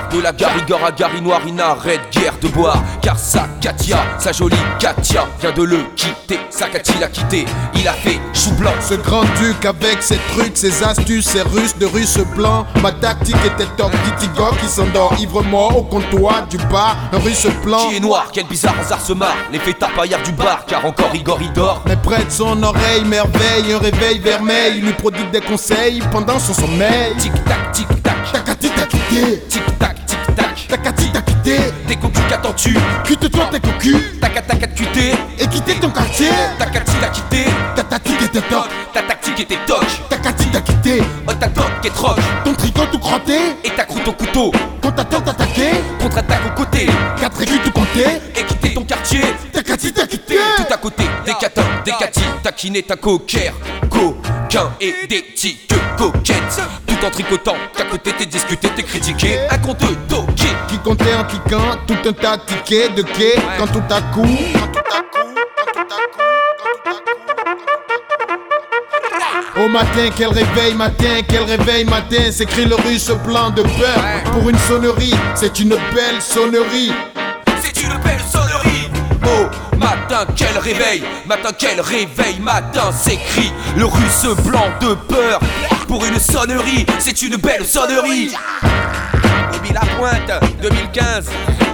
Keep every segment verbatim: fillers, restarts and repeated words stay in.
De la Garigore à Garinoire, il n'arrête guère de boire. Car sa Katia, sa jolie Katia, vient de le quitter. Sa Katia l'a quitté, il a fait chou blanc. Ce grand duc avec ses trucs, ses astuces, ses russes de russe blanc. Ma tactique était top, Kitigo qui s'endort ivre-mort au comptoir du bar. Un russe blanc qui est noir, quel bizarre hasard se marre. Les fêtards paillards du bar, car encore Igor il dort. Mais près de son oreille, merveille, un réveil vermeil lui prodigue des conseils pendant son sommeil. Tic-tac, tic-tac, Takati t'a quitté, tic-tac, tic-tac. Takati t'a quitté, T'es cocu, qu'attends-tu? quitte-toi tes cocus Tac-tac, cuité. et quitter ton quartier. Takati l'a quitté, Ta tactique était top, ta tactique était toc. Takati t'a quitté, Oh ta toc est troc, ton tricot tout crotté. et ta croûte au couteau. Quand t'attends t'attaquer, Contre-attaque aux côtés, quatre aiguilles tout compté. et quitter ton quartier. Takati t'a quitté, Tout à côté, des catins, des catis, taquiner ta coquère, coquin et des tiques coquettes. Tout en tricotant, qu'à côté t'es discuté, t'es critiqué, un compte toqué. qui comptait en cliquant tout un tas de tickets de quai. Quand tout à coup, quand tout à coup, quand tout à coup, quand tout à coup. Au matin, quel réveil matin, quel réveil matin, s'écrit le russe blanc de peur. Pour une sonnerie, c'est une belle sonnerie. C'est une belle sonnerie. Oh, matin, quel réveil, matin, quel réveil, matin, s'écrit le russe blanc de peur. Pour une sonnerie, c'est une belle sonnerie. Bobby Lapointe, deux mille quinze.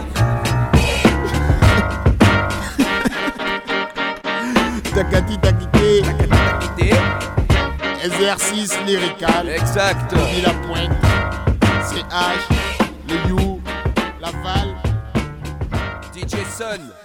Takati t'a quitté, T'as quitté. exercice lyrical. Exact. Bobby Lapointe, C H, le You, Laval. D J Son.